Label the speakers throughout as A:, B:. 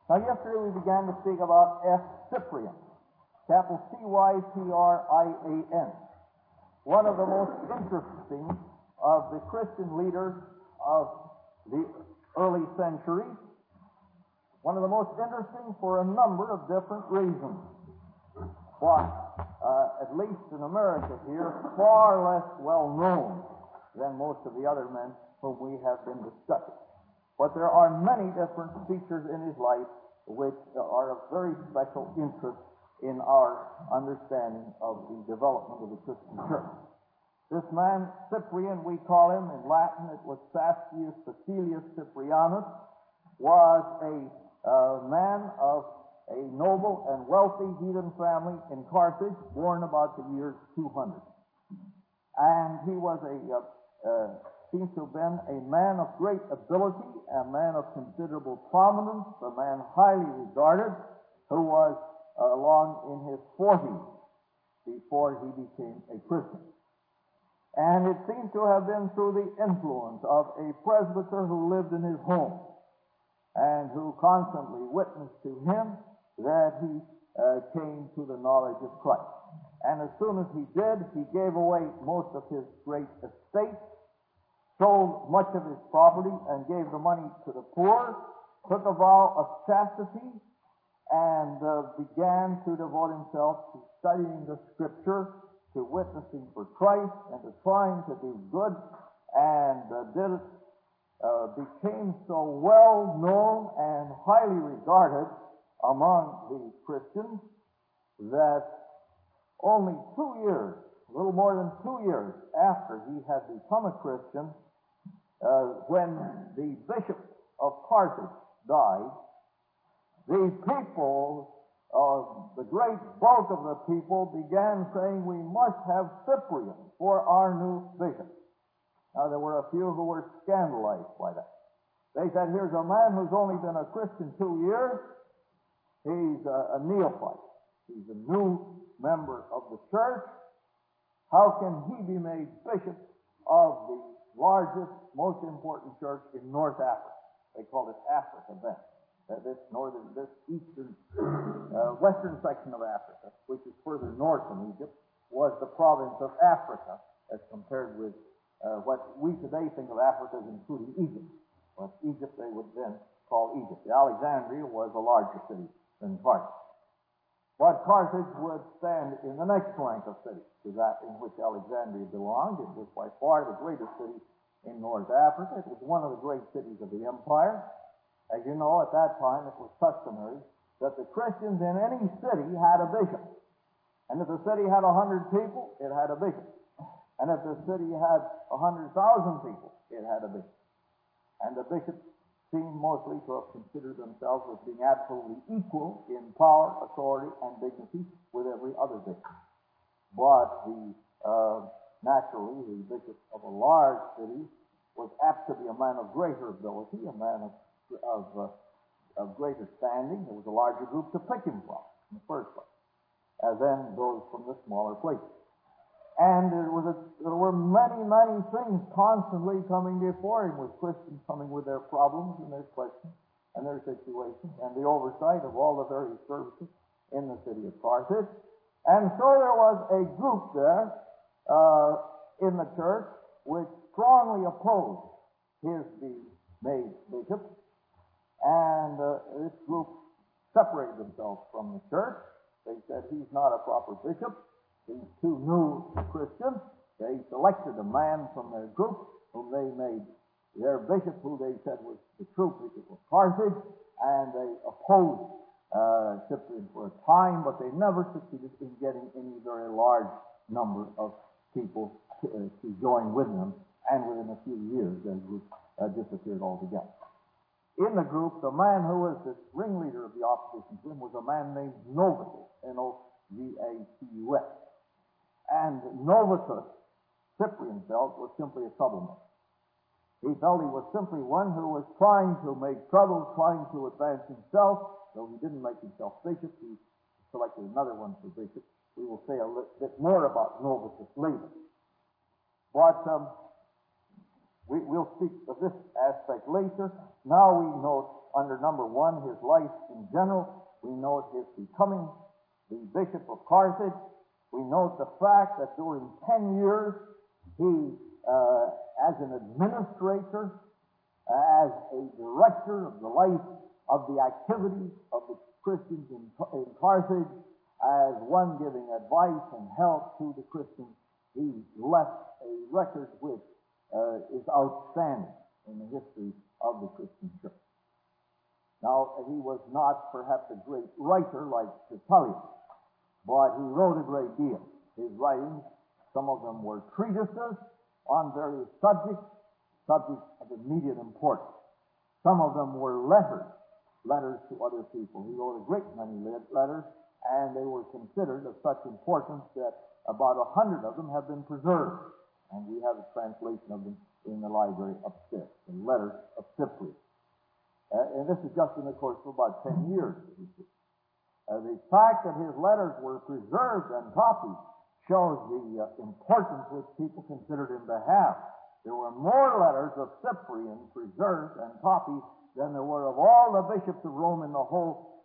A: Now, yesterday we began to speak about F. Cyprian, capital C-Y-P-R-I-A-N, one of the most interesting of the Christian leaders of the early centuries, one of the most interesting for a number of different reasons. But, at least in America here, far less well known than most of the other men whom we have been discussing. But there are many different features in his life which are of very special interest in our understanding of the development of the Christian church. This man, Cyprian, we call him, in Latin it was Sastius Facilius Cyprianus, was a man of a noble and wealthy heathen family in Carthage, born about the year 200. And he was seems to have been a man of great ability, a man of considerable prominence, a man highly regarded, who was along in his 40s before he became a Christian. And it seems to have been through the influence of a presbyter who lived in his home and who constantly witnessed to him that he came to the knowledge of Christ. And as soon as he did, he gave away most of his great estate, sold much of his property, and gave the money to the poor, took a vow of chastity, and began to devote himself to studying the Scripture, to witnessing for Christ, and to trying to do good, and became so well known and highly regarded among the Christians that only 2 years, a little more than 2 years after he had become a Christian, when the bishop of Carthage died, the people, the great bulk of the people, began saying, we must have Cyprian for our new bishop. Now, there were a few who were scandalized by that. They said, here's a man who's only been a Christian 2 years. He's a neophyte. He's a new member of the church. How can he be made bishop of the largest, most important church in North Africa? They called it Africa then. This western section of Africa, which is further north from Egypt, was the province of Africa as compared with what we today think of Africa as including Egypt. But Egypt they would then call Egypt. Alexandria was a larger city than Carthage. But Carthage would stand in the next rank of cities to that in which Alexandria belonged. It was by far the greatest city in North Africa. It was one of the great cities of the empire. As you know, at that time it was customary that the Christians in any city had a bishop. And if the city had 100 people, it had a bishop. And if the city had 100,000 people, it had a bishop. And the bishops seem mostly to have considered themselves as being absolutely equal in power, authority, and dignity with every other bishop. But naturally, the bishop of a large city was apt to be a man of greater ability, a man of greater standing. There was a larger group to pick him from in the first place, as then those from the smaller places. And there were many, many things constantly coming before him, with Christians coming with their problems and their questions and their situations, and the oversight of all the various services in the city of Carthage. And so there was a group there in the church which strongly opposed his being made bishop, and this group separated themselves from the church. They said, he's not a proper bishop. He's too new Christian. They selected a man from their group whom they made their bishop, who they said was the true bishop of Carthage, and they opposed Cyprian for a time, but they never succeeded in getting any very large number of people to join with them, and within a few years their group disappeared altogether. In the group, the man who was the ringleader of the opposition to him was a man named Novatus, N-O-V-A-T-U-S. And Novatus, Cyprian felt, was simply a troublemaker. He felt he was simply one who was trying to make trouble, trying to advance himself. Though he didn't make himself bishop, he selected another one for bishop. We will say a bit more about Novatus later. But We'll speak of this aspect later. Now we note under number 1 his life in general. We note his becoming the Bishop of Carthage. We note the fact that during 10 years he, as an administrator, as a director of the life of the activities of the Christians in Carthage, as one giving advice and help to the Christians, he left a record which is outstanding in the history of the Christian church. Now, he was not perhaps a great writer like Tertullian, but he wrote a great deal. His writings, some of them were treatises on various subjects of immediate importance. Some of them were letters to other people. He wrote a great many letters, and they were considered of such importance that about 100 of them have been preserved. And we have a translation of them in the library upstairs, the letters of Cyprian. And this is just in the course of about 10 years. The fact that his letters were preserved and copied shows the importance which people considered him to have. There were more letters of Cyprian preserved and copied than there were of all the bishops of Rome in the whole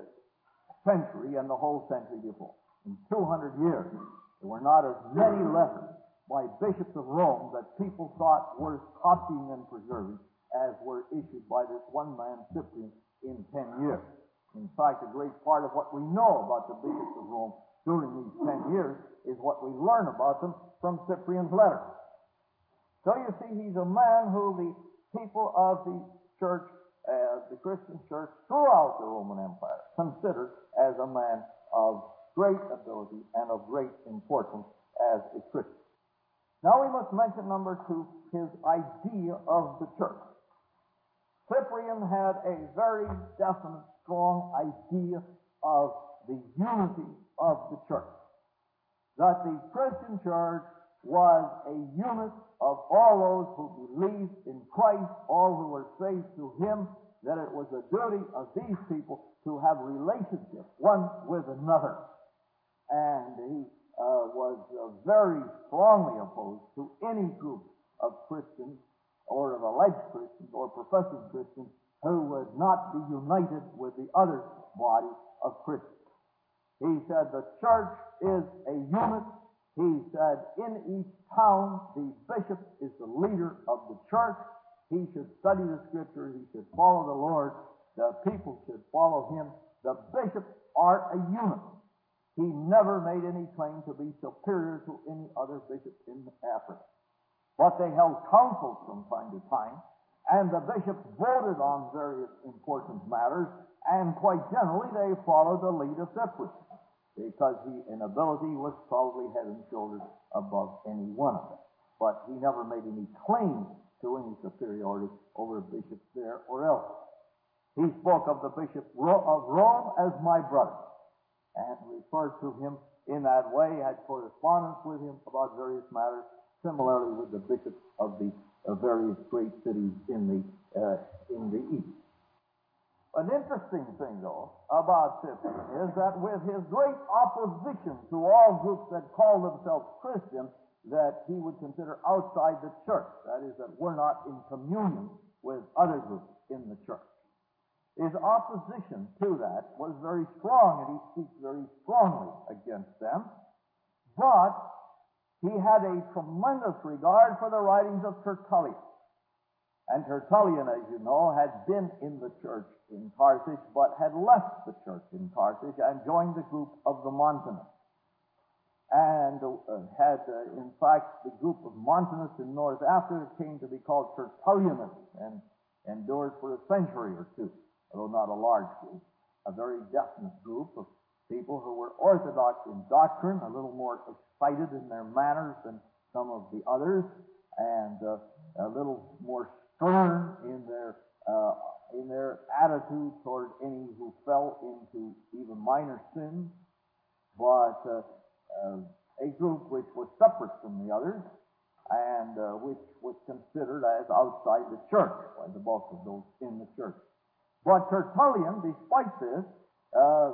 A: century and the whole century before. In 200 years, there were not as many letters by bishops of Rome that people thought worth copying and preserving as were issued by this one man, Cyprian, in 10 years. In fact, a great part of what we know about the bishops of Rome during these 10 years is what we learn about them from Cyprian's letters. So you see, he's a man who the people of the church, the Christian church throughout the Roman Empire, considered as a man of great ability and of great importance as a Christian. Now we must mention number 2, his idea of the church. Cyprian had a very definite, strong idea of the unity of the church. That the Christian church was a unit of all those who believed in Christ, all who were saved through him, that it was the duty of these people to have relationship one with another. And he was very strongly opposed to any group of Christians or of alleged Christians or professing Christians who would not be united with the other body of Christians. He said the church is a unit. He said in each town the bishop is the leader of the church. He should study the Scripture. He should follow the Lord. The people should follow him. The bishops are a unit. He never made any claim to be superior to any other bishop in Africa. But they held councils from time to time, and the bishops voted on various important matters, and quite generally they followed the lead of Cyprian, because he, in ability, was probably head and shoulders above any one of them. But he never made any claim to any superiority over bishops there or else. He spoke of the Bishop of Rome as my brother, and referred to him in that way, had correspondence with him about various matters, similarly with the bishops of the various great cities in the east. An interesting thing, though, about Cyprian is that with his great opposition to all groups that call themselves Christian, that he would consider outside the church, that is, that we're not in communion with other groups in the church. His opposition to that was very strong, and he speaks very strongly against them. But he had a tremendous regard for the writings of Tertullian. And Tertullian, as you know, had been in the church in Carthage, but had left the church in Carthage and joined the group of the Montanists. And had, in fact, the group of Montanists in North Africa came to be called Tertullianists and endured for a century or two, although not a large group, a very definite group of people who were orthodox in doctrine, a little more excited in their manners than some of the others, and a little more stern in their attitude toward any who fell into even minor sins, but a group which was separate from the others, and which was considered as outside the church by the bulk of those in the church. But Tertullian, despite this,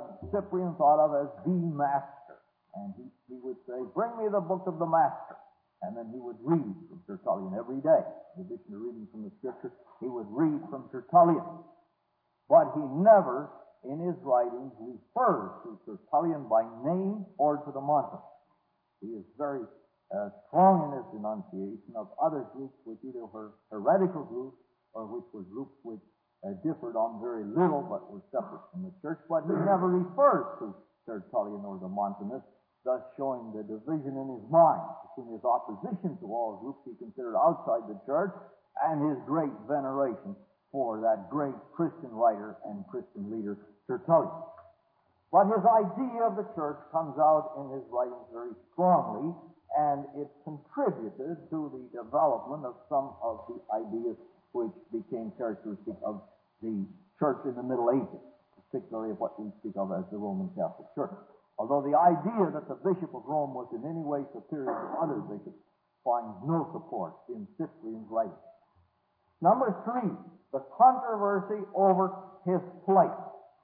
A: Cyprian thought of as the master. And he would say, bring me the book of the master. And then he would read from Tertullian every day. In addition to reading from the Scripture, he would read from Tertullian. But he never, in his writings, refers to Tertullian by name or to the Montanus. He is very strong in his denunciation of other groups which either were heretical groups or which were groups which differed on very little but were separate from the church. But he never refers to Tertullian or the Montanus, thus showing the division in his mind between his opposition to all groups he considered outside the church and his great veneration for that great Christian writer and Christian leader, Tertullian. But his idea of the church comes out in his writings very strongly, and it contributed to the development of some of the ideas which became characteristic of the church in the Middle Ages, particularly of what we speak of as the Roman Catholic Church. Although the idea that the Bishop of Rome was in any way superior to other bishops finds no support in Cyprian's writings. Number 3, the controversy over his place.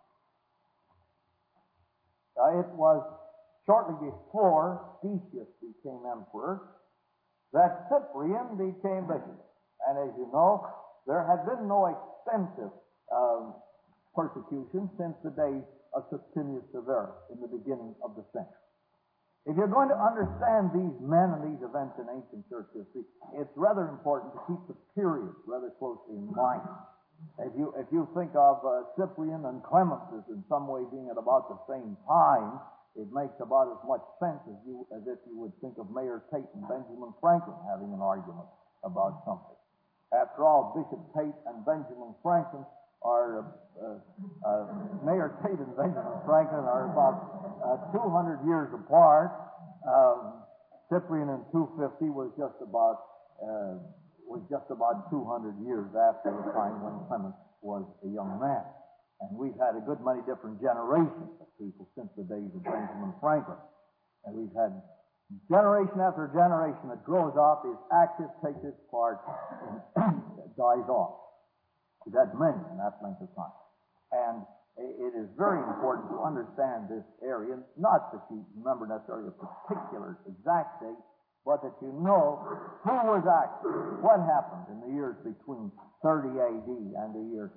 A: It was shortly before Decius became emperor that Cyprian became bishop. And as you know, there had been no extensive persecution since the days of Septimius Severus in the beginning of the century. If you're going to understand these men and these events in ancient church history, it's rather important to keep the periods rather closely in mind. If you think of Cyprian and Clement as in some way being at about the same time, it makes about as much sense as if you would think of Mayor Tate and Benjamin Franklin having an argument about something. After all, Bishop Tate and Benjamin Franklin are Mayor Tate and Benjamin Franklin are about 200 years apart. Cyprian in 250 was just about 200 years after the time when Clement was a young man. And we've had a good many different generations of people since the days of Benjamin Franklin. And we've had generation after generation that grows up, is active, takes its part, and dies off. We've had many in that length of time. And it is very important to understand this area, not that you remember necessarily a particular exact date, but that you know who was active, what happened in the years between 30 AD and the year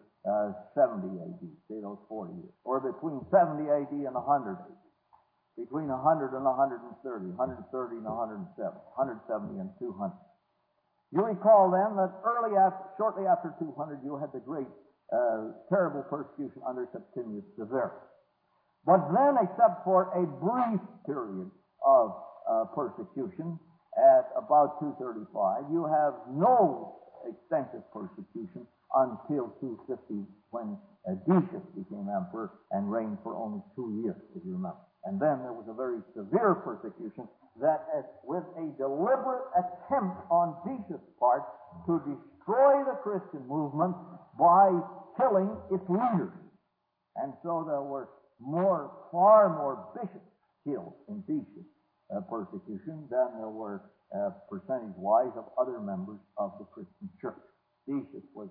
A: 70 AD, say those 40 years, or between 70 AD and 100 AD, between 100 and 130, 130 and 170, 170 and 200. You recall then that shortly after 200, you had the great, terrible persecution under Septimius Severus. But then, except for a brief period of persecution at about 235, you have no extensive persecution until 250, when Decius became emperor and reigned for only 2 years, if you remember. And then there was a very severe persecution that, with a deliberate attempt on Decius' part to destroy the Christian movement by killing its leaders. And so there were far more bishops killed in Decius' persecution than there were percentage-wise of other members of the Christian church. Decius was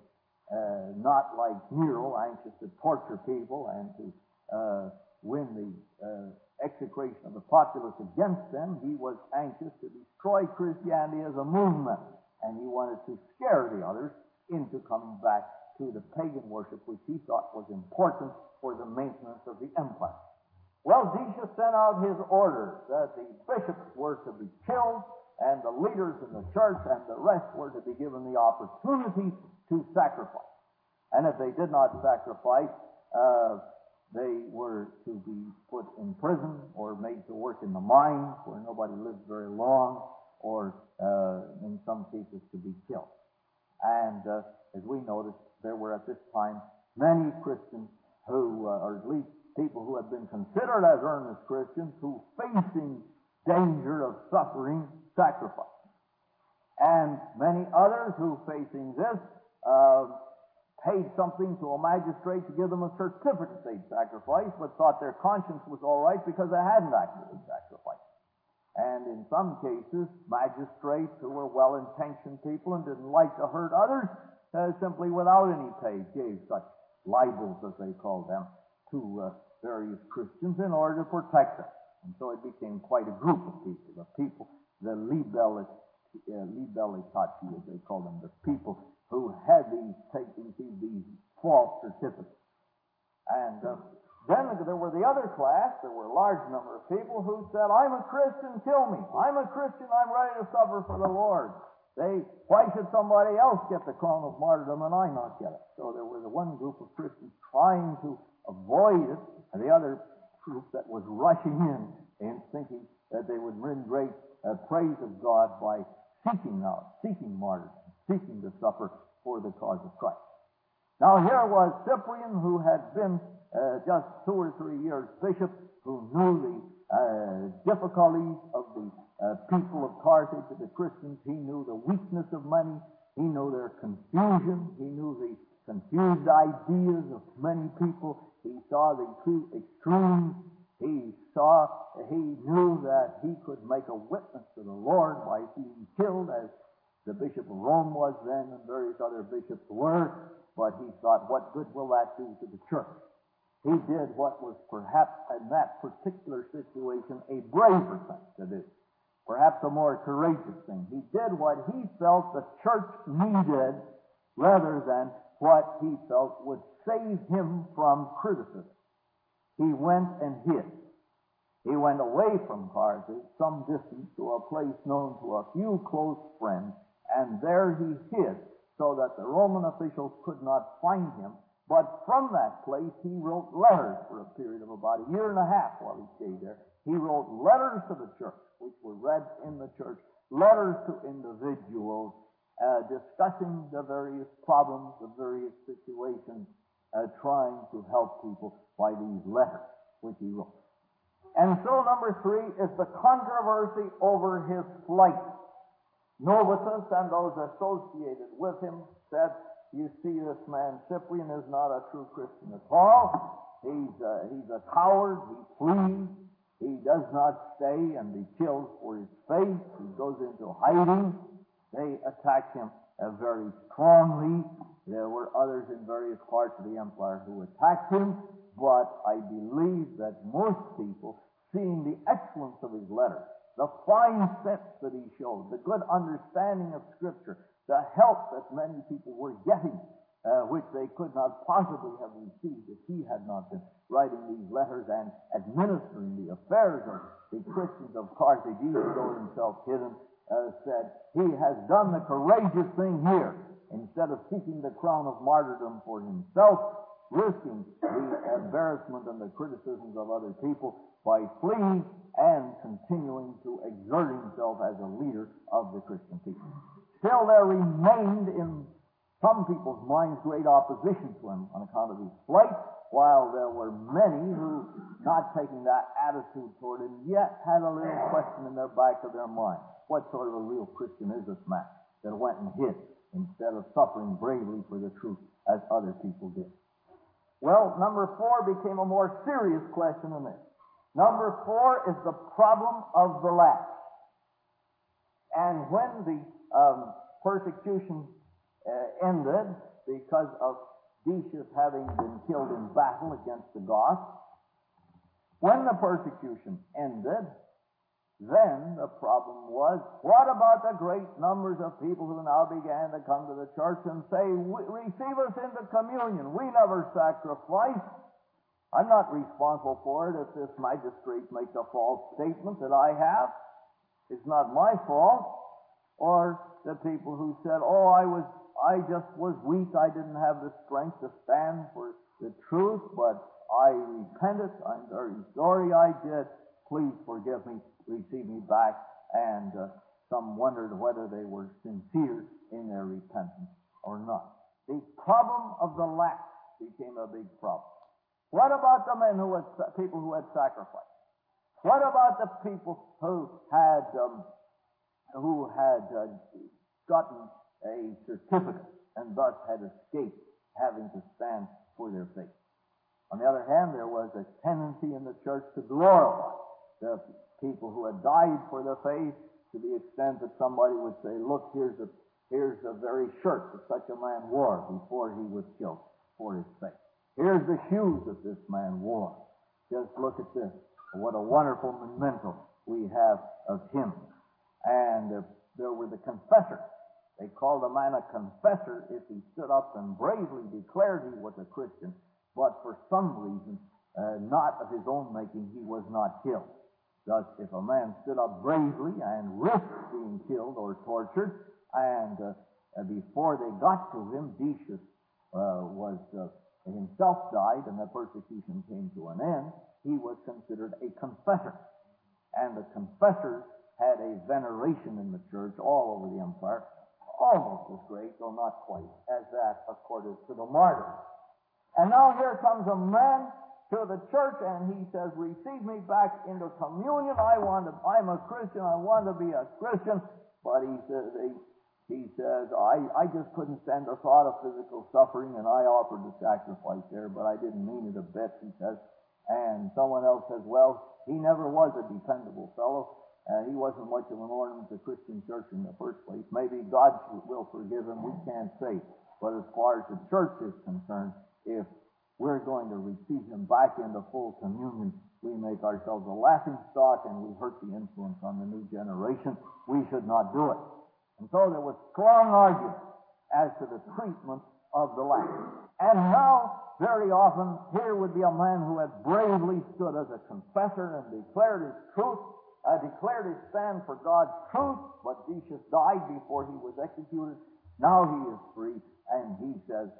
A: not like Nero, anxious to torture people and to win the execration of the populace against them. He was anxious to destroy Christianity as a movement, and he wanted to scare the others into coming back to the pagan worship which he thought was important for the maintenance of the empire. Well, Decius sent out his orders that the bishops were to be killed and the leaders in the church and the rest were to be given the opportunity to sacrifice. And if they did not sacrifice, they were to be put in prison or made to work in the mines where nobody lived very long, or in some cases to be killed. And as we noticed, there were at this time many Christians who, or at least people who had been considered as earnest Christians, who, facing danger of suffering, sacrificed. And many others who, facing this, paid something to a magistrate to give them a certificate they'd sacrificed, but thought their conscience was all right because they hadn't actually sacrificed. And in some cases, magistrates who were well-intentioned people and didn't like to hurt others, simply without any pay, gave such libels, as they called them, to various Christians in order to protect them. And so it became quite a group of people, the libellists libellitaci, as they call them, the people who had received these false certificates. And then there were the other class. There were a large number of people who said, I'm a Christian, kill me. I'm a Christian, I'm ready to suffer for the Lord. Why should somebody else get the crown of martyrdom and I not get it? So there was one group of Christians trying to avoid it, and the other group that was rushing in and thinking that they would bring great praise of God by seeking martyrdom, seeking to suffer for the cause of Christ. Now here was Cyprian, who had been just 2 or 3 years bishop, who knew the difficulties of the people of Carthage, of the Christians. He knew the weakness of many. He knew their confusion. He knew the confused ideas of many people. He saw the two extremes. He knew that he could make a witness to the Lord by being killed, as the Bishop of Rome was then, and various other bishops were. But he thought, what good will that do to the church? He did what was perhaps in that particular situation a braver thing to do, perhaps a more courageous thing. He did what he felt the church needed rather than what he felt would save him from criticism. He went and hid. He went away from Carthage some distance to a place known to a few close friends, and there he hid so that the Roman officials could not find him. But from that place he wrote letters for a period of about 1.5 years while he stayed there. He wrote letters to the church, which were read in the church, letters to individuals, discussing the various problems, the various situations, trying to help people by these letters which he wrote. And so number 3 is the controversy over his flight. Novatus and those associated with him said, you see, this man Cyprian is not a true Christian at all. He's a coward. He flees. He does not stay and be killed for his faith. He goes into hiding. They attack him very strongly. There were others in various parts of the empire who attacked him, but I believe that most people, seeing the excellence of his letters, the fine sense that he showed, the good understanding of Scripture, the help that many people were getting, which they could not possibly have received if he had not been writing these letters and administering the affairs of the Christians of Carthage, even though himself hidden, said, he has done the courageous thing here. Instead of seeking the crown of martyrdom for himself, risking the embarrassment and the criticisms of other people by fleeing and continuing to exert himself as a leader of the Christian people. Still, there remained in some people's minds great opposition to him on account of his flight, while there were many who, not taking that attitude toward him, yet had a little question in their back of their mind. What sort of a real Christian is this man that went and hid instead of suffering bravely for the truth as other people did? Well, number 4 became a more serious question than this. Number 4 is the problem of the last. And when the persecution ended, because of Decius having been killed in battle against the Goths, when the persecution ended, then the problem was, what about the great numbers of people who now began to come to the church and say, receive us into communion, we never sacrifice. I'm not responsible for it if this magistrate makes a false statement that I have. It's not my fault. Or the people who said, I just was weak, I didn't have the strength to stand for the truth, but I repented, I'm very sorry I did, please forgive me, receive me back. And some wondered whether they were sincere in their repentance or not. The problem of the lax became a big problem. What about the men people who had sacrificed? What about the people who had gotten a certificate and thus had escaped having to stand for their faith? On the other hand, there was a tendency in the church to glorify the people who had died for the faith to the extent that somebody would say, look, here's the very shirt that such a man wore before he was killed for his faith. Here's the shoes that this man wore. Just look at this. What a wonderful memento we have of him. And there were the confessors. They called a man a confessor if he stood up and bravely declared he was a Christian, but for some reason, not of his own making, he was not killed. Thus, if a man stood up bravely and risked being killed or tortured, and before they got to him, Decius himself died and the persecution came to an end, he was considered a confessor. And the confessors had a veneration in the church all over the empire, almost as great, though not quite, as that accorded to the martyrs. And now here comes a man to the church and he says, receive me back into communion. I'm a Christian. I want to be a Christian. But he says, I just couldn't stand the thought of physical suffering, and I offered the sacrifice there, but I didn't mean it a bit, he says. And someone else says, well, he never was a dependable fellow. He wasn't much of an ornament to the Christian church in the first place. Maybe God will forgive him. We can't say. But as far as the church is concerned, if we're going to receive him back into full communion, we make ourselves a laughing stock and we hurt the influence on the new generation. We should not do it. And so there was strong argument as to the treatment of the last. And now, very often, here would be a man who had bravely stood as a confessor and declared his truth, declared his stand for God's truth, but Decius died before he was executed. Now he is free, and he says,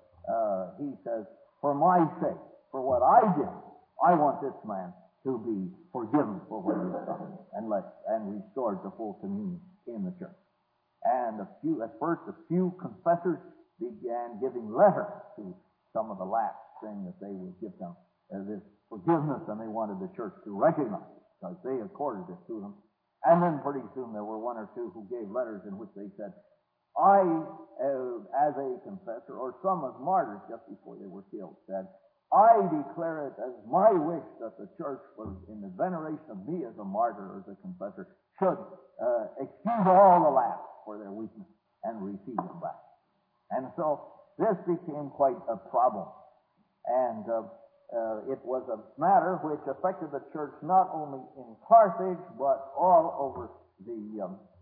A: for my sake, for what I did, I want this man to be forgiven for what he has done and restored to full communion in the church. And at first a few confessors began giving letters to some of the last, saying that they would give them this forgiveness, and they wanted the church to recognize it, because they accorded it to them. And then pretty soon there were one or two who gave letters in which they said, I, as a confessor, or some as martyrs just before they were killed, said, I declare it as my wish that the church, in the veneration of me as a martyr or as a confessor, should excuse all the last for their weakness and receive them back. And so this became quite a problem. And it was a matter which affected the church not only in Carthage, but all over the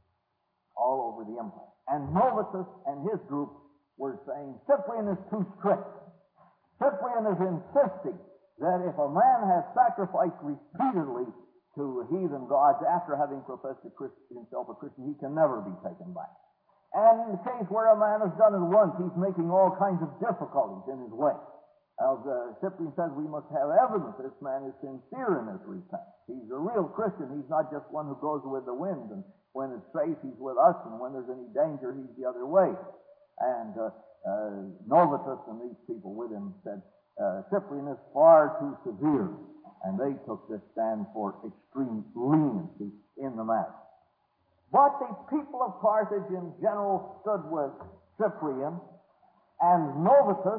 A: empire. And Novatus and his group were saying, Cyprian is too strict. Cyprian is insisting that if a man has sacrificed repeatedly to heathen gods after having professed himself a Christian, he can never be taken back. And in the case where a man has done it once, he's making all kinds of difficulties in his way. Cyprian says we must have evidence that this man is sincere in his repentance. He's a real Christian. He's not just one who goes with the wind, and when it's safe, he's with us, and when there's any danger, he's the other way. And Novatus and these people with him said, Cyprian is far too severe, and they took this stand for extreme leniency in the matter. But the people of Carthage in general stood with Cyprian, and Novatus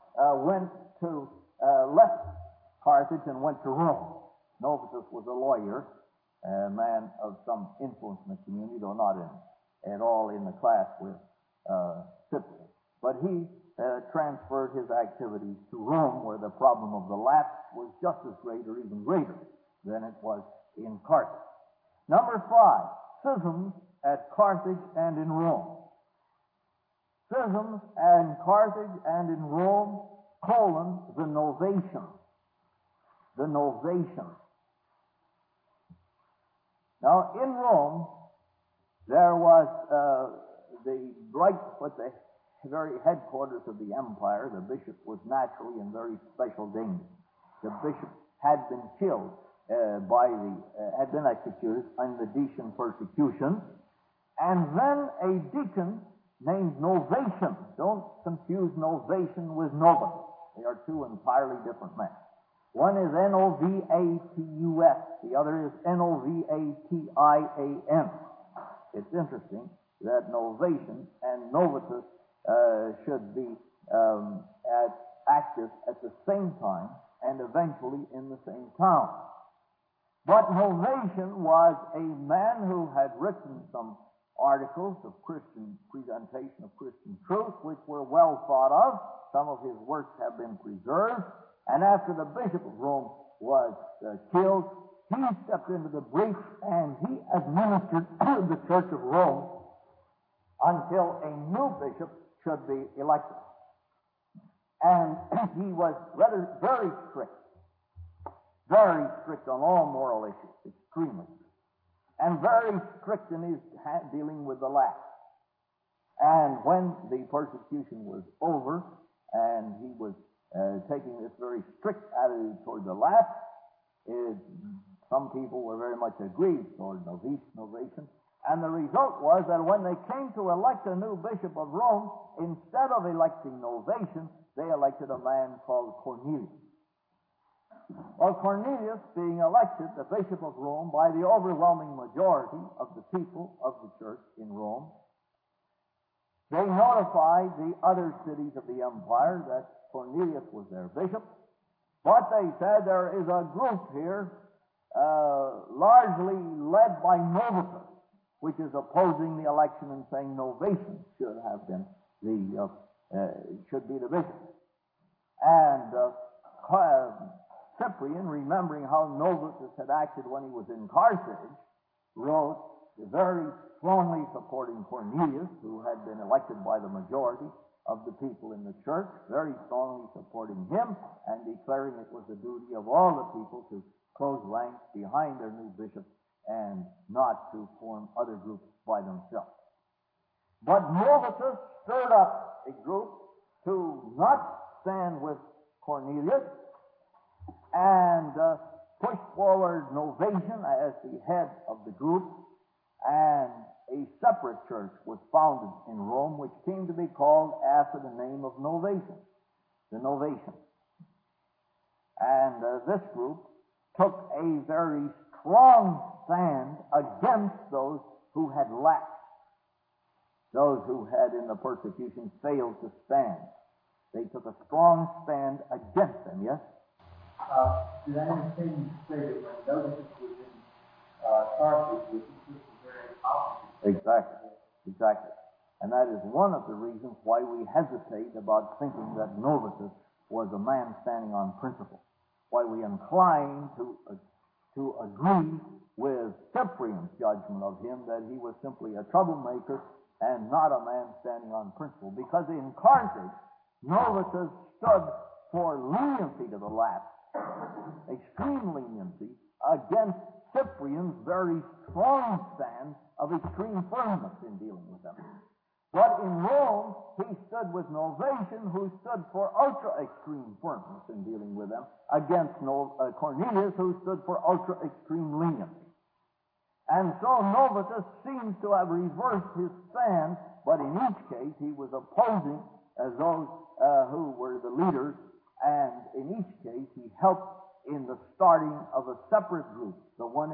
A: left Carthage and went to Rome. Novatus was a lawyer, a man of some influence in the community, though not at all in the class with Cyprian. But he transferred his activities to Rome, where the problem of the lapse was just as great or even greater than it was in Carthage. Number 5, schisms at Carthage and in Rome. Schisms in Carthage and in Rome, the Novatians. The Novatians. Now, in Rome, there was the very headquarters of the empire. The bishop was naturally in very special danger. The bishop had been killed had been executed in the Decian persecution, and then a deacon named Novatian. Don't confuse Novatian with Novus. They are two entirely different men. One is Novatus, the other is Novatian. It's interesting that Novatian and Novatus should be active at the same time and eventually in the same town. But Novatian was a man who had written some articles of Christian presentation of Christian truth, which were well thought of. Some of his works have been preserved. And after the Bishop of Rome was killed, he stepped into the breach and he administered the Church of Rome until a new bishop should be elected. And he was very strict on all moral issues, extremely strict, and very strict in his dealing with the lax. And when the persecution was over, and he was taking this very strict attitude toward the lax, some people were very much aggrieved toward Novatian, and the result was that when they came to elect a new bishop of Rome, instead of electing Novatian, they elected a man called Cornelius. Well, Cornelius, being elected the bishop of Rome by the overwhelming majority of the people of the church in Rome, they notified the other cities of the empire that Cornelius was their bishop, but they said there is a group here largely led by Novatus, which is opposing the election and saying Novatian should have been should be the bishop. And Cyprian, remembering how Novatus had acted when he was in Carthage, wrote very strongly supporting Cornelius, who had been elected by the majority of the people in the church, very strongly supporting him and declaring it was the duty of all the people to close ranks behind their new bishop and not to form other groups by themselves. But Novatus stirred up a group to not stand with Cornelius and pushed forward Novatian as the head of the group, and a separate church was founded in Rome which came to be called after the name of Novatian, the Novatians. And this group took a very strong stand against those who had laxed, those who had in the persecution failed to stand. They took a strong stand against them, yes?
B: Did I understand you to say that when Novatus was in Carthage, was very opposite?
A: Exactly. And that is one of the reasons why we hesitate about thinking that Novatus was a man standing on principle, why we incline to agree with Cyprian's judgment of him that he was simply a troublemaker and not a man standing on principle. Because in Carthage, Novatus stood for leniency to the last, extreme leniency, against Cyprian's very strong stand of extreme firmness in dealing with them. But in Rome, he stood with Novatian, who stood for ultra-extreme firmness in dealing with them, against Cornelius, who stood for ultra-extreme leniency. And so Novatus seems to have reversed his stand, but in each case he was opposing those who were the leaders, and in each case he helped in the starting of a separate group. The one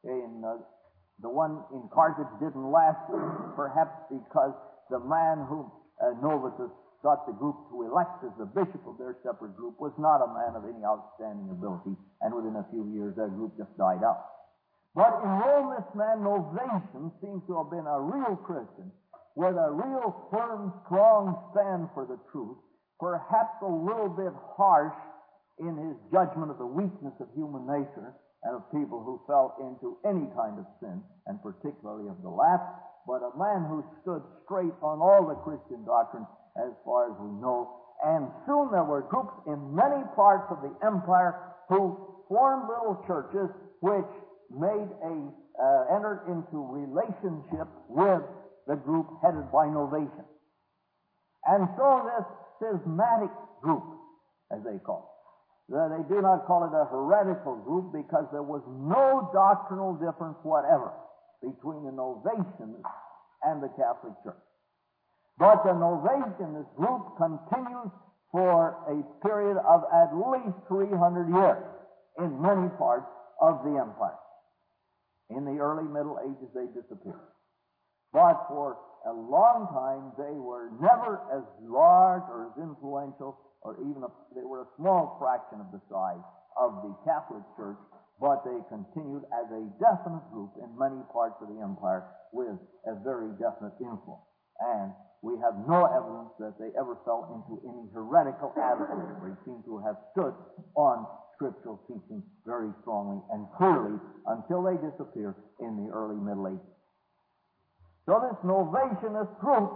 A: in Carthage didn't last, perhaps because the man whom Novatus got the group to elect as the bishop of their separate group was not a man of any outstanding ability, and within a few years that group just died out. But in Rome, this man Novatian seems to have been a real Christian with a real firm, strong stand for the truth, perhaps a little bit harsh in his judgment of the weakness of human nature and of people who fell into any kind of sin, and particularly of the last, but a man who stood straight on all the Christian doctrine as far as we know. And soon there were groups in many parts of the empire who formed little churches which entered into relationship with the group headed by Novatian. And so this schismatic group, as they call it, they do not call it a heretical group because there was no doctrinal difference whatever between the Novatians and the Catholic Church. But the Novatianist group continues for a period of at least 300 years in many parts of the empire. In the early Middle Ages, they disappeared. But for a long time, they were never as large or as influential, or even they were a small fraction of the size of the Catholic Church, but they continued as a definite group in many parts of the empire with a very definite influence. And we have no evidence that they ever fell into any heretical attitude. They seem to have stood on scriptural teaching very strongly and clearly until they disappear in the early Middle Ages. So this Novationist group,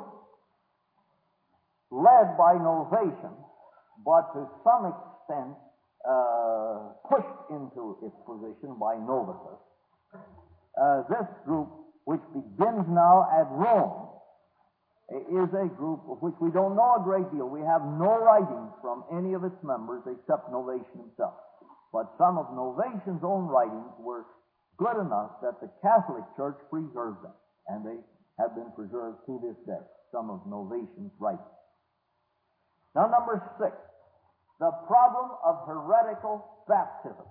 A: led by Novation, but to some extent pushed into its position by Novatus, this group, which begins now at Rome, is a group of which we don't know a great deal. We have no writings from any of its members except Novation himself. But some of Novation's own writings were good enough that the Catholic Church preserved them, and they have been preserved to this day, some of Novation's writings. Now, number 6, the problem of heretical baptism.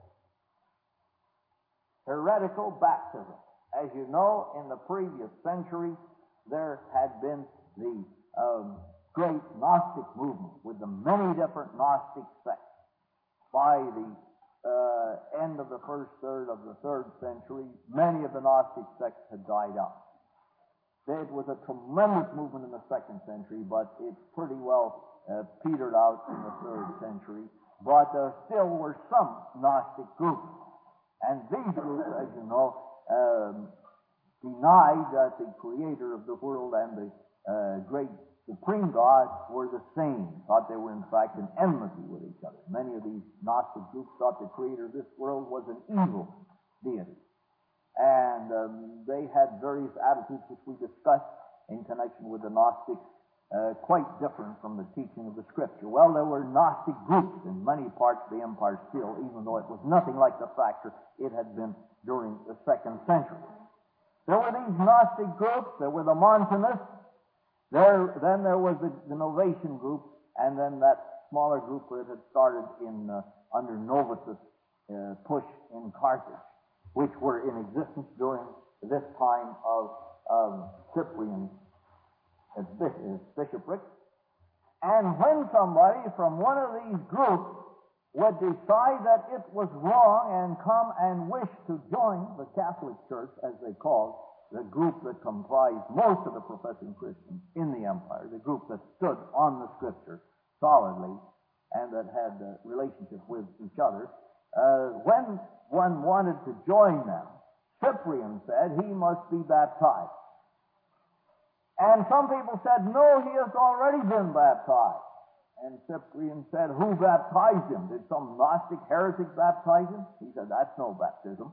A: Heretical baptism. As you know, in the previous century, there had been the great Gnostic movement with the many different Gnostic sects. By the end of the first third of the 3rd century, many of the Gnostic sects had died out. It was a tremendous movement in the 2nd century, but it pretty well petered out in the 3rd century. But there still were some Gnostic groups. And these groups, as you know, denied that the creator of the world and the great supreme God were the same, thought they were in fact in enmity with each other. Many of these Gnostic groups thought the creator of this world was an evil deity. And they had various attitudes which we discussed in connection with the Gnostics, quite different from the teaching of the Scripture. Well, there were Gnostic groups in many parts of the empire still, even though it was nothing like the factor it had been during the 2nd century. There were these Gnostic groups, there were the Montanists, then there was the Novation group, and then that smaller group that had started in under Novatus' push in Carthage, which were in existence during this time of Cyprian's bishopric. And when somebody from one of these groups would decide that it was wrong and come and wish to join the Catholic Church, as they called the group that comprised most of the professing Christians in the empire, the group that stood on the Scripture solidly and that had a relationship with each other, when one wanted to join them, Cyprian said he must be baptized. And some people said, no, he has already been baptized. And Cyprian said, who baptized him? Did some Gnostic heretic baptize him? He said, that's no baptism.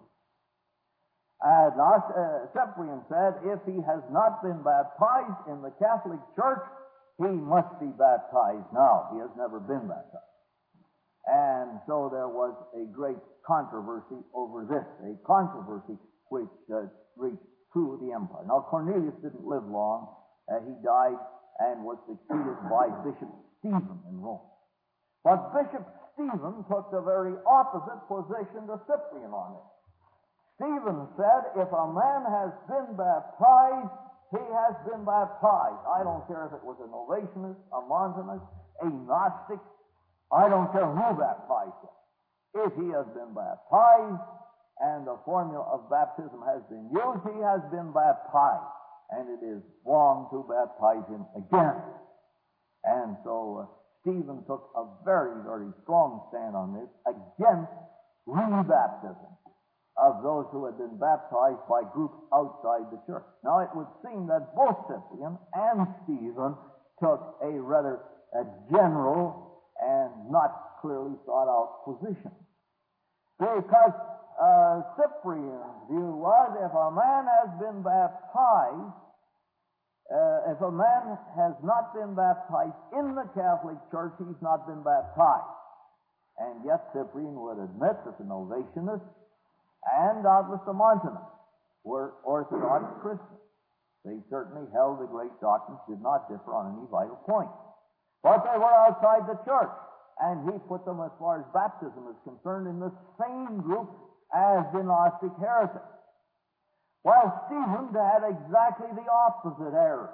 A: Cyprian said, if he has not been baptized in the Catholic Church, he must be baptized now. He has never been baptized. And so there was a great controversy over this, a controversy which reached through the empire. Now, Cornelius didn't live long. He died and was succeeded by Bishop Stephen in Rome. But Bishop Stephen took the very opposite position to Cyprian on it. Stephen said, if a man has been baptized, he has been baptized. I don't care if it was a Novationist, a Montanist, a Gnostic. I don't care who baptized him. If he has been baptized and the formula of baptism has been used, he has been baptized. And it is wrong to baptize him again. And so Stephen took a very, very strong stand on this against rebaptism of those who had been baptized by groups outside the church. Now, it would seem that both Cyprian and Stephen took a rather general and not clearly thought out position. Because Cyprian's view was, if a man has been baptized, if a man has not been baptized in the Catholic Church, he's not been baptized. And yet Cyprian would admit that the Novationists and doubtless the Montanists were Orthodox Christians. They certainly held the great doctrines, did not differ on any vital point. But they were outside the church, and he put them, as far as baptism is concerned, in the same group as the Gnostic heretics. While Stephen had exactly the opposite error.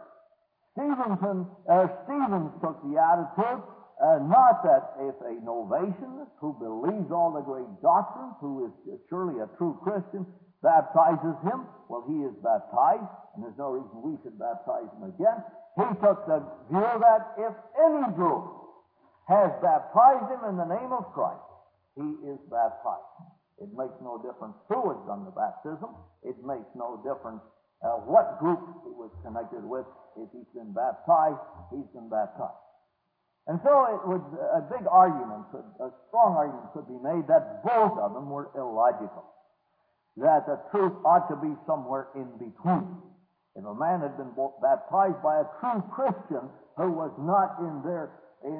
A: Stephen took the attitude, not that if a Novationist who believes all the great doctrines, who is surely a true Christian, baptizes him, well, he is baptized, and there's no reason we should baptize him again. He took the view that if any group has baptized him in the name of Christ, he is baptized. It makes no difference who has done the baptism. It makes no difference what group he was connected with. If he's been baptized, he's been baptized. And so it was a big argument, a strong argument could be made that both of them were illogical, that the truth ought to be somewhere in between. If a man had been baptized by a true Christian who was not in their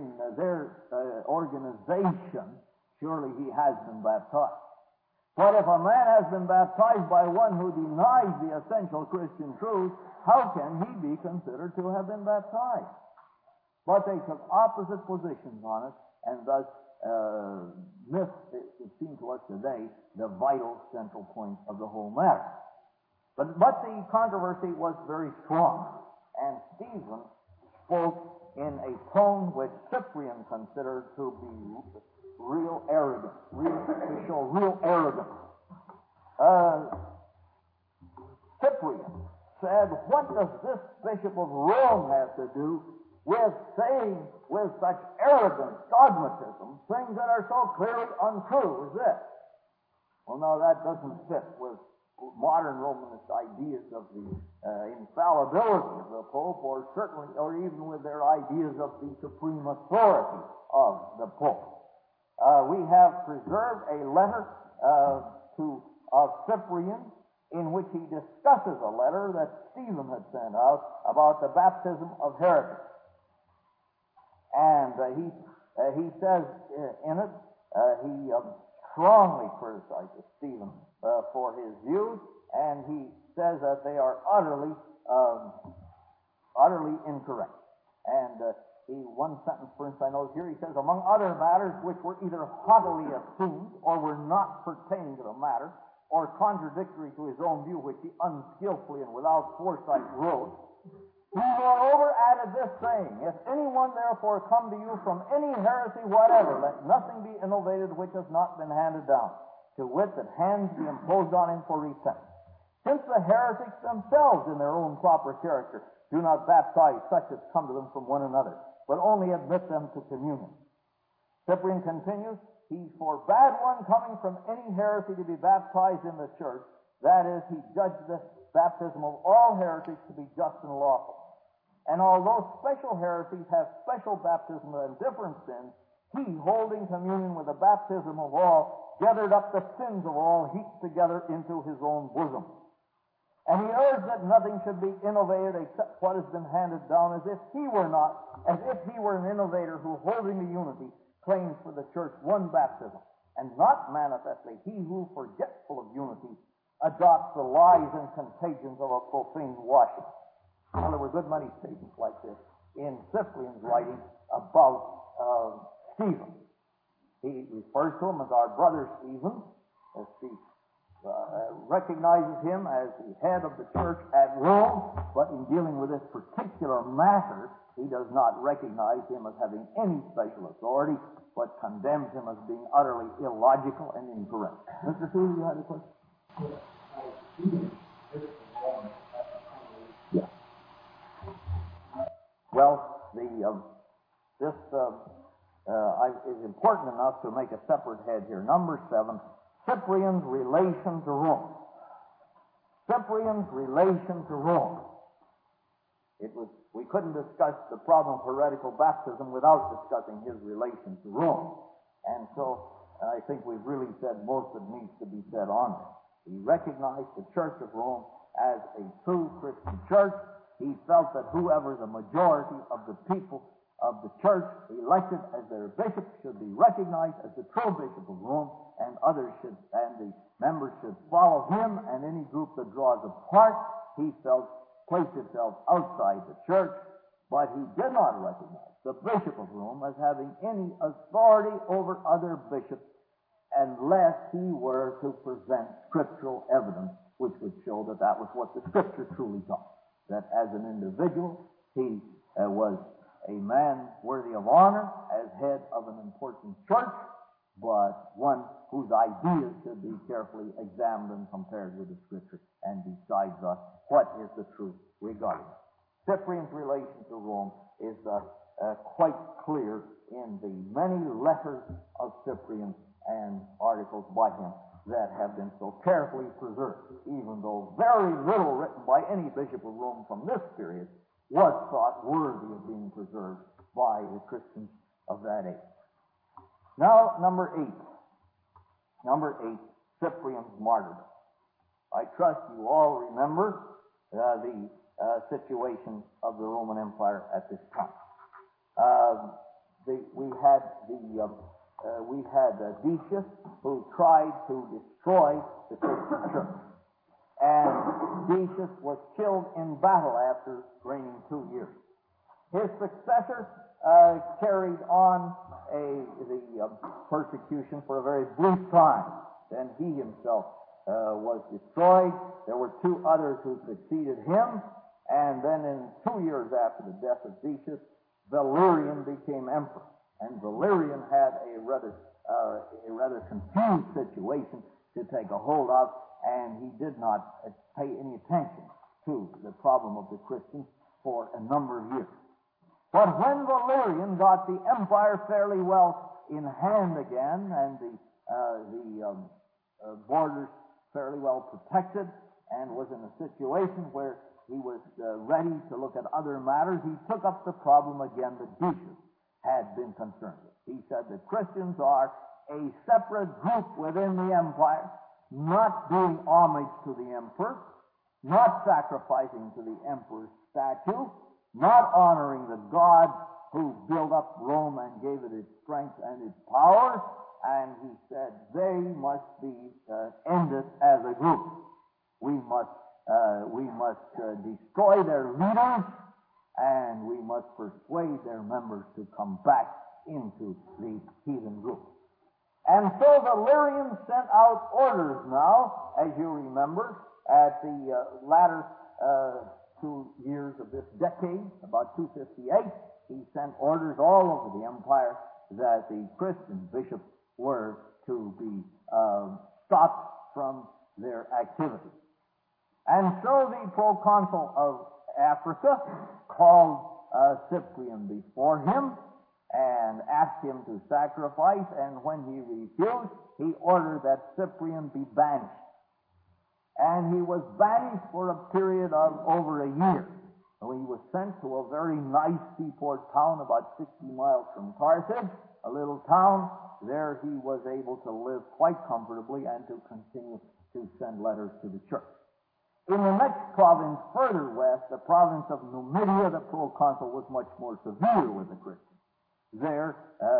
A: organization, surely he has been baptized. But if a man has been baptized by one who denies the essential Christian truth, how can he be considered to have been baptized? But they took opposite positions on it, and thus missed, it seems to us today, the vital central point of the whole matter. But the controversy was very strong, and Stephen spoke in a tone which Cyprian considered to be real arrogance, to show real arrogance. Cyprian said, "What does this Bishop of Rome have to do with saying with such arrogant dogmatism things that are so clearly untrue as this?" Well, no, that doesn't fit with modern Romanist ideas of the infallibility of the Pope, or certainly, or even with their ideas of the supreme authority of the Pope. We have preserved a letter of Cyprian in which he discusses a letter that Stephen had sent out about the baptism of heretics. And he says in it, he strongly criticizes Stephen for his views, and he says that they are utterly incorrect. And one sentence, for instance, I know here, he says, among other matters which were either haughtily assumed or were not pertaining to the matter, or contradictory to his own view, which he unskillfully and without foresight wrote, he moreover added this saying, if anyone therefore come to you from any heresy whatever, let nothing be innovated which has not been handed down, to wit, that hands be imposed on him for repentance. Since the heretics themselves in their own proper character do not baptize such as come to them from one another, but only admit them to communion. Cyprian continues, he forbade one coming from any heresy to be baptized in the church. That is, he judged the baptism of all heretics to be just and lawful. And although special heresies have special baptism and different sins, he, holding communion with the baptism of all, gathered up the sins of all heaped together into his own bosom. And he urged that nothing should be innovated except what has been handed down, as if he were an innovator who, holding the unity, claims for the church one baptism, and not manifestly he who, forgetful of unity, adopts the lies and contagions of a profane washing. Well, there were a good many statements like this in Cyprian's writing about Stephen. He refers to him as our brother Stephen, as he recognizes him as the head of the church at Rome, but in dealing with this particular matter, he does not recognize him as having any special authority, but condemns him as being utterly illogical and incorrect. Mr. Sewell, you had a question? Yeah. Well, this is important enough to make a separate head here. Number 7, Cyprian's relation to Rome. Cyprian's relation to Rome. We couldn't discuss the problem of heretical baptism without discussing his relation to Rome. And so I think we've really said most that needs to be said on it. He recognized the Church of Rome as a true Christian church. He felt that whoever the majority of the people of the church elected as their bishop should be recognized as the true bishop of Rome, and the members should follow him, and any group that draws apart, he felt, placed itself outside the church, but he did not recognize the Bishop of Rome as having any authority over other bishops unless he were to present scriptural evidence which would show that that was what the Scripture truly taught, that as an individual he was a man worthy of honor as head of an important church, but one whose ideas should be carefully examined and compared with the Scripture, and decides thus what is the truth regarding it. Cyprian's relation to Rome is quite clear in the many letters of Cyprian and articles by him. that have been so carefully preserved, even though very little written by any bishop of Rome from this period was thought worthy of being preserved by the Christians of that age. Now, number 8. Number 8, Cyprian's martyrdom. I trust you all remember the situation of the Roman Empire at this time. We had Decius, who tried to destroy the Christian church. And Decius was killed in battle after reigning 2 years. His successor carried on the persecution for a very brief time. Then he himself was destroyed. There were 2 others who succeeded him. And then in 2 years after the death of Decius, Valerian became emperor. And Valerian had a rather confused situation to take a hold of, and he did not pay any attention to the problem of the Christians for a number of years. But when Valerian got the empire fairly well in hand again, and the borders fairly well protected, and was in a situation where he was ready to look at other matters, he took up the problem again that Decius had been concerned with. He said that Christians are a separate group within the empire, not doing homage to the emperor, not sacrificing to the emperor's statue, not honoring the God who built up Rome and gave it its strength and its power, and he said they must be ended as a group. We must destroy their leaders, and we must persuade their members to come back into the heathen group. And so Valerian sent out orders now, as you remember, at the latter 2 years of this decade, about 258, he sent orders all over the empire that the Christian bishops were to be stopped from their activity. And so the proconsul of Africa called Cyprian before him and asked him to sacrifice, and when he refused, he ordered that Cyprian be banished. And he was banished for a period of over a year. So he was sent to a very nice seaport town about 60 miles from Carthage, a little town. There he was able to live quite comfortably and to continue to send letters to the church. In the next province further west, the province of Numidia, the proconsul was much more severe with the Christians. There,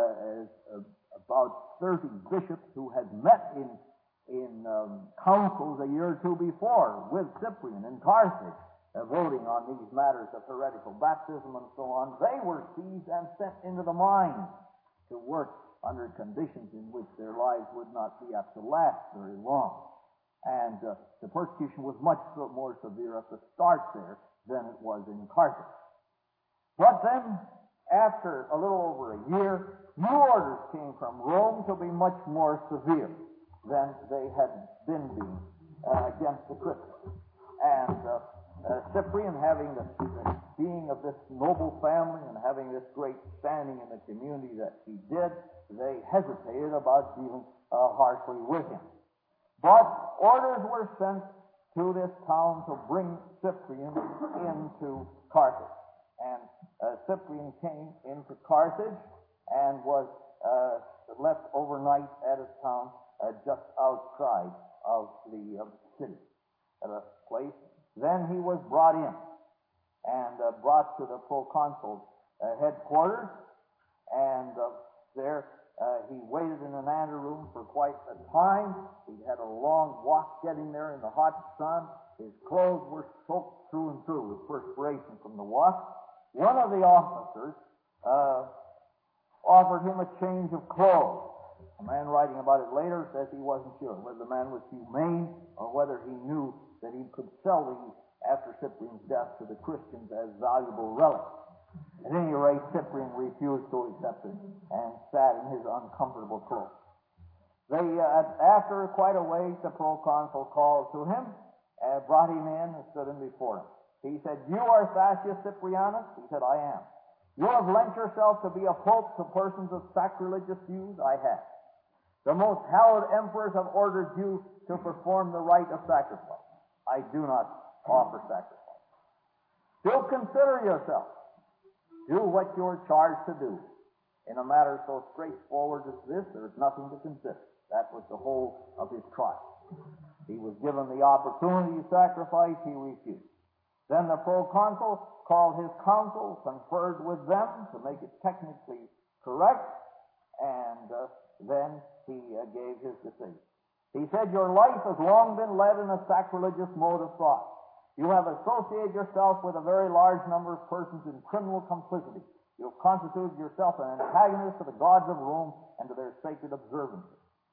A: about 30 bishops who had met in councils a year or 2 before with Cyprian in Carthage, voting on these matters of heretical baptism and so on, they were seized and sent into the mines to work under conditions in which their lives would not be apt to last very long. And the persecution was much more severe at the start there than it was in Carthage. But then, after a little over a year, new orders came from Rome to be much more severe than they had been being against the Christians. And Cyprian, having being of this noble family and having this great standing in the community that he did, they hesitated about dealing harshly with him. But orders were sent to this town to bring Cyprian into Carthage. And Cyprian came into Carthage and was left overnight at a town just outside of the city, at a place. Then he was brought in and brought to the proconsul's headquarters, and there he waited in an anteroom for quite a time. He had a long walk getting there in the hot sun. His clothes were soaked through and through with perspiration from the walk. One of the officers offered him a change of clothes. A man writing about it later says he wasn't sure whether the man was humane or whether he knew that he could sell these after Cyprian's death to the Christians as valuable relics. At any rate, Cyprian refused to accept it and sat in his uncomfortable clothes. After quite a wait, the proconsul called to him, brought him in, and stood him before him. He said, "You are Thasius Cyprianus?" He said, "I am." "You have lent yourself to be a pope to persons of sacrilegious views?" "I have." The most hallowed emperors have ordered you to perform the rite of sacrifice. I do not offer sacrifice. Still consider yourself. Do what you are charged to do. In a matter so straightforward as this, there is nothing to consider. That was the whole of his trial. He was given the opportunity to sacrifice, he refused. Then the proconsul called his council, conferred with them to make it technically correct, and then he gave his decision. He said, your life has long been led in a sacrilegious mode of thought. You have associated yourself with a very large number of persons in criminal complicity. You have constituted yourself an antagonist to the gods of Rome and to their sacred observances.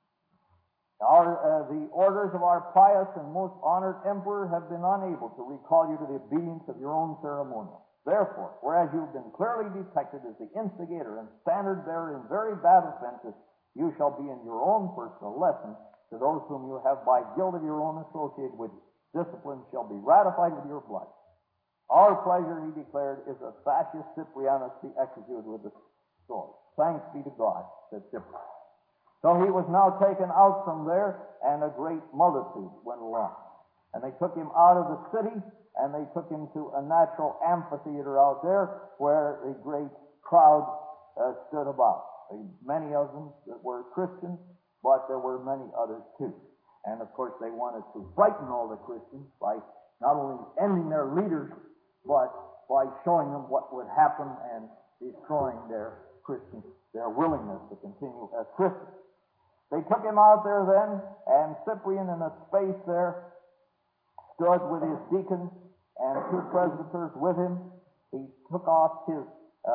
A: The orders of our pious and most honored emperor have been unable to recall you to the obedience of your own ceremonial. Therefore, whereas you have been clearly detected as the instigator and standard bearer in very bad offenses, you shall be in your own personal lesson to those whom you have by guilt of your own associated with you. Discipline shall be ratified with your blood. Our pleasure, he declared, is that Thascius Cyprianus be executed with the sword. Thanks be to God, said Cyprian. So he was now taken out from there, and a great multitude went along. And they took him out of the city, and they took him to a natural amphitheater out there where a great crowd stood about. Many of them that were Christians, but there were many others too. And of course they wanted to frighten all the Christians by not only ending their leaders, but by showing them what would happen and destroying their willingness to continue as Christians. They took him out there then, and Cyprian in a space there stood with his deacons and two presbyters with him. He took off his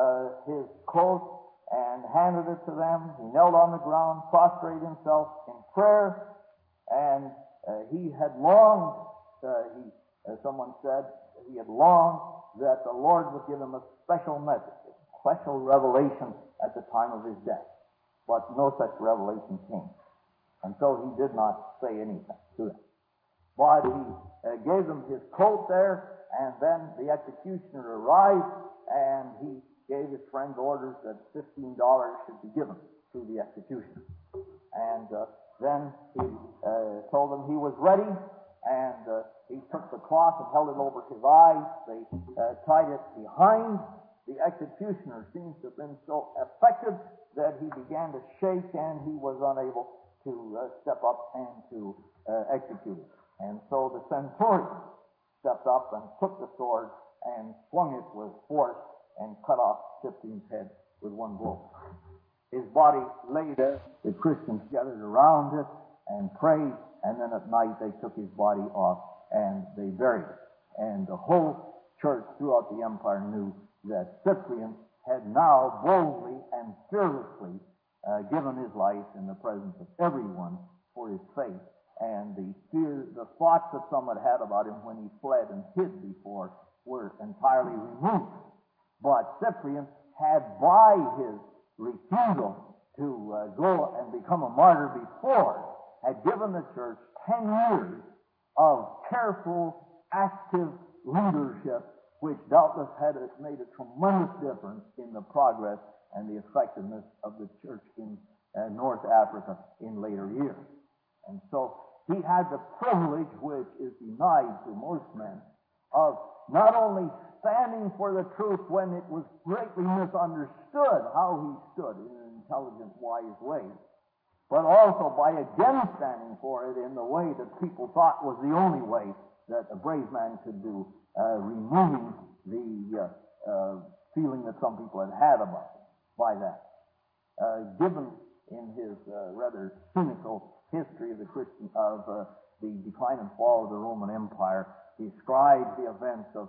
A: coat and handed it to them. He knelt on the ground, prostrated himself in prayer, and he had longed, someone said, he had longed that the Lord would give him a special message, a special revelation at the time of his death. But no such revelation came. And so he did not say anything to them. But he gave them his coat there, and then the executioner arrived, and he gave his friends orders that $15 should be given to the executioner. And then he told them he was ready, and he took the cloth and held it over his eyes. They tied it behind. The executioner seems to have been so affected that he began to shake, and he was unable to step up and to execute it. And so the centurion stepped up and took the sword and swung it with force and cut off Cyprian's head with one blow. His body lay there. The Christians gathered around it and prayed, and then at night they took his body off and they buried it. And the whole church throughout the empire knew that Cyprian had now boldly and fearlessly given his life in the presence of everyone for his faith. And the thoughts that some had about him when he fled and hid before were entirely removed. But Cyprian had, by his refusal to go and become a martyr before, had given the church 10 years of careful, active leadership, which doubtless had made a tremendous difference in the progress and the effectiveness of the church in North Africa in later years. And so he had the privilege, which is denied to most men, of not only standing for the truth when it was greatly misunderstood how he stood in an intelligent, wise way, but also by again standing for it in the way that people thought was the only way that a brave man could do, removing the feeling that some people had about him by that. Given in his rather cynical history of the the decline and fall of the Roman Empire, described the events of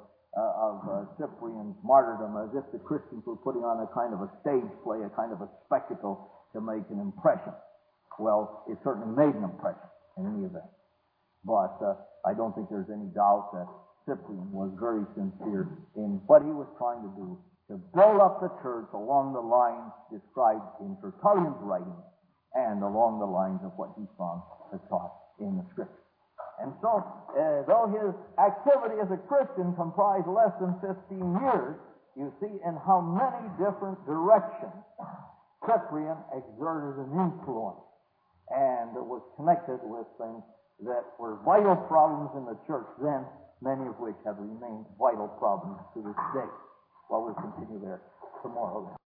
A: Cyprian's martyrdom as if the Christians were putting on a kind of a stage play, a kind of a spectacle to make an impression. Well, it certainly made an impression in any event. But I don't think there's any doubt that Cyprian was very sincere in what he was trying to do, to build up the church along the lines described in Tertullian's writings and along the lines of what he found taught in the Scripture. And so, though his activity as a Christian comprised less than 15 years, you see in how many different directions Cyprian exerted an influence. and it was connected with things that were vital problems in the church then, many of which have remained vital problems to this day. Well, we'll continue there tomorrow.